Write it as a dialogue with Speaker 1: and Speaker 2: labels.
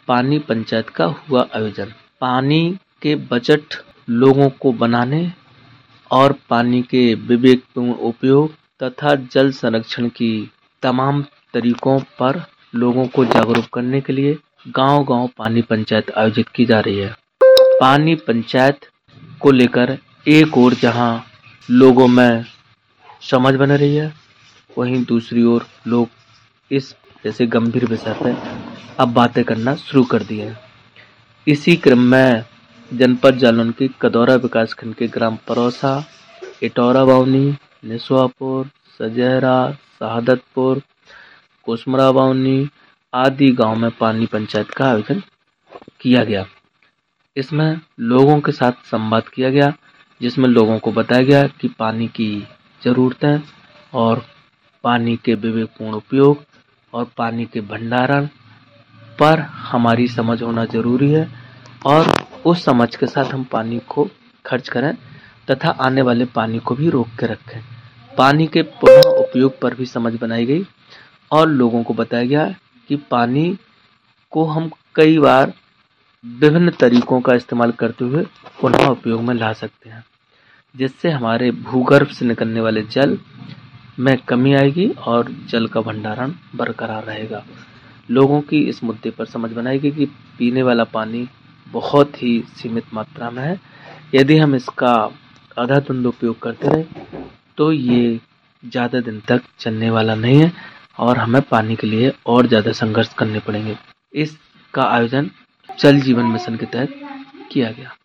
Speaker 1: पानी पंचायत का हुआ आयोजन। पानी के बजट लोगों को बनाने और पानी के विवेकपूर्ण उपयोग तथा जल संरक्षण की तमाम तरीकों पर लोगों को जागरूक करने के लिए गांव-गांव पानी पंचायत आयोजित की जा रही है। पानी पंचायत को लेकर एक ओर जहां लोगों में समझ बन रही है, वहीं दूसरी ओर लोग इस जैसे गंभीर विषय पर अब बातें करना शुरू कर दिए हैं। इसी क्रम में जनपद जालौन के कदौरा विकासखंड के ग्राम परौसा, इटौरा बावनी, निसवापुर, सजहरा, शहादतपुर, कुसमरा बावनी आदि गांव में पानी पंचायत का आयोजन किया गया। इसमें लोगों के साथ संवाद किया गया, जिसमें लोगों को बताया गया कि पानी की जरूरतें और पानी के विवेकपूर्ण उपयोग और पानी के भंडारण पर हमारी समझ होना जरूरी है और उस समझ के साथ हम पानी को खर्च करें तथा आने वाले पानी को भी रोक के रखें। पानी के पुनः उपयोग पर भी समझ बनाई गई और लोगों को बताया गया कि पानी को हम कई बार विभिन्न तरीकों का इस्तेमाल करते हुए पुनः उपयोग में ला सकते हैं, जिससे हमारे भूगर्भ से निकलने वाले जल में कमी आएगी और जल का भंडारण बरकरार रहेगा। लोगों की इस मुद्दे पर समझ बनाई गई कि पीने वाला पानी बहुत ही सीमित मात्रा में है। यदि हम इसका अंधाधुंध उपयोग करते रहे तो ये ज़्यादा दिन तक चलने वाला नहीं है और हमें पानी के लिए और ज़्यादा संघर्ष करने पड़ेंगे। इसका आयोजन जल जीवन मिशन के तहत किया गया।